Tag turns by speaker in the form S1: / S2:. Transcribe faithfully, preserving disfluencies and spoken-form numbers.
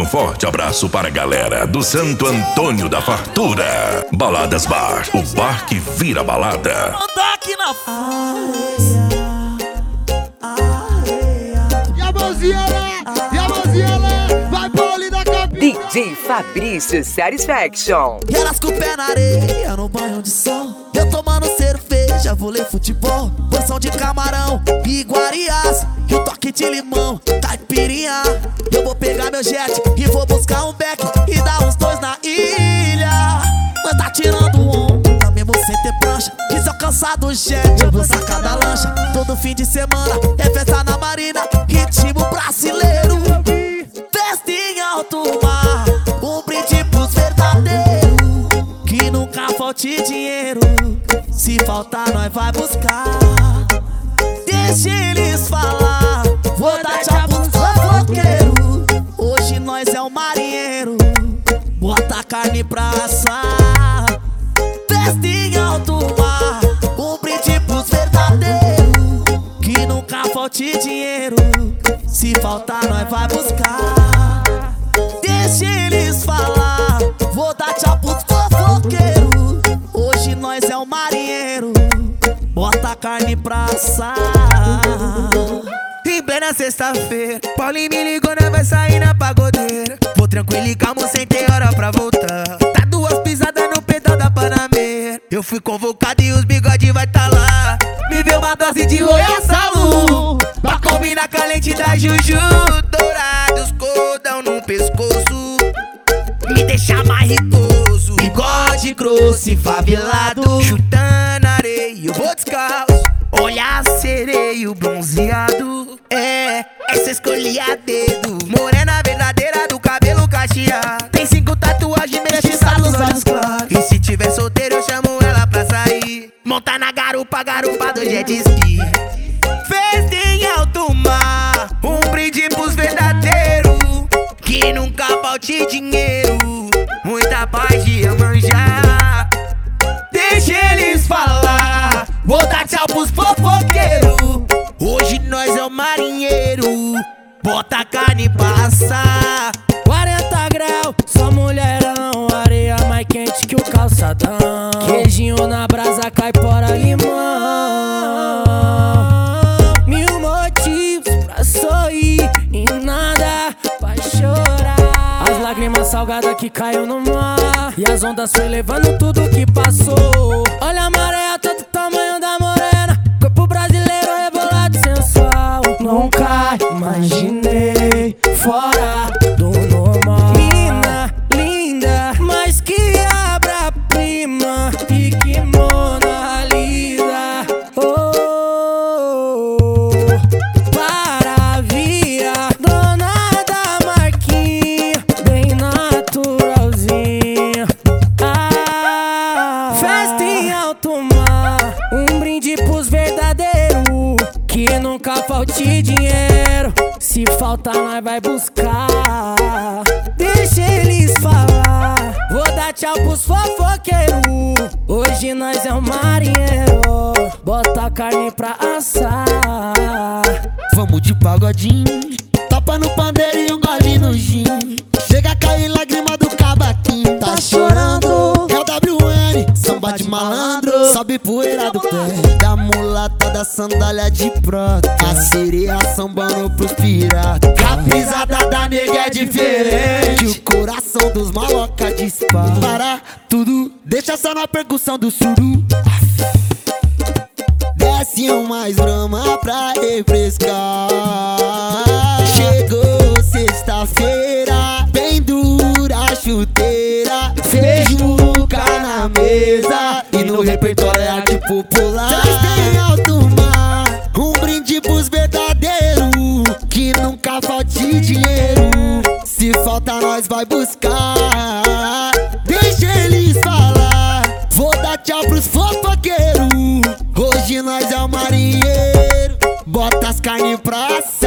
S1: Um forte abraço para a galera do Santo Antônio da Fartura. Baladas Bar, o bar que vira balada.
S2: Mandar aqui na
S3: E a mãozinha lá, e a mãozinha lá, vai poli da cabeça.
S4: D J Fabrício Satisfaction.
S2: E elas com o pé na areia, no banho de sol. Eu tomando cerveja, vôlei futebol. Porção de camarão e iguarias. E o toque de limão, caipirinha. Eu vou pegar meu jet e vou buscar um beck e dar uns dois na ilha. Mas tá tirando um, tá mesmo sem ter prancha. E se eu cansar do jet, eu vou sacar da lancha. Todo fim de semana é festa na marina, ritmo brasileiro. Festa em alto mar, um brinde pros verdadeiros. Que nunca falte dinheiro, se faltar nós vai buscar. Deixa eles falar, vou dar tchau pros fofoqueiros. Hoje nós é o marinheiro, bota a carne pra assar. Festa em alto mar, um brinde pros verdadeiros. Que nunca falte dinheiro, se faltar nós vai buscar. Deixa eles falar, vou dar tchau pros fofoqueiros. Hoje nós é o marinheiro, bota a carne pra assar. Em plena sexta-feira, Paulinho me ligou, nós vai sair na pagodeira. Vou tranquilo e calmo, sem ter hora pra voltar. Tá duas pisadas no pedal da Panameira. Eu fui convocado e os bigode vai tá lá. Me deu uma dose de Royal Salu, pra combinar com a lente da Juju. Dourados, cordão no pescoço, me deixa mais ricoso. Bigode grosso e favelado, chutando areia, eu vou descalço. Olhar sereio bronzeado, é, essa escolhi a dedo. Morena verdadeira do cabelo cacheado. Tem cinco tatuagens, mexe nos olhos claros. E se tiver solteiro eu chamo ela pra sair. Montar na garupa, garupa do jet ski. Festa em alto mar, um brinde pros verdadeiros. Que nunca falte dinheiro, muita paz de Iemanjá. Deixa eles falar, vou dar tchau pros fofoqueiros. Hoje nós é o marinheiro, bota a carne pra assar. Quarenta graus, só mulherão, areia mais quente que o calçadão. Queijinho na brasa, caipora, limão. Mil motivos pra sorrir e nada pra chorar. As lágrimas salgadas que caiu no mar, e as ondas foi levando tudo que passou. Olha a maré, todo o tamanho da morena. Corpo brasileiro rebolado sensual. Nunca imaginei fora do normal. Mina, linda, mas que obra-prima. E que Mona Lisa. Oh, para via dona da marquinha, bem naturalzinha. Ah, festa em alto mar, um brinde pros verdadeiros. Que nunca falte dinheiro, se faltar nós vai buscar. Deixa eles falar, vou dar tchau pros fofoqueiros. Hoje nós é o marinheiro, bota a carne pra assar.
S5: Vamos de pagodinho, tapa no pandeiro e um gole no gin. Chega a cair lágrima do cavaquinho. Tá chorando, é o W N, samba de malandro. Sobe poeira do pé da mulata, da sandália de prata. A sereia sambando pros piratas. A pisada da nega é diferente, o coração dos maloca dispara. Para tudo, deixa só na percussão do suru. Desce um mais brama pra refrescar. Chegou sexta-feira, bem dura a chuteira. Feijuca na mesa e no repertório é arte popular. Festa em alto mar, um brinde pros verdadeiros. Que nunca falte dinheiro, se falta nós vai buscar. Deixa eles falar, vou dar tchau pros fofoqueiros. Hoje nós é o marinheiro, bota as carnes pra assar.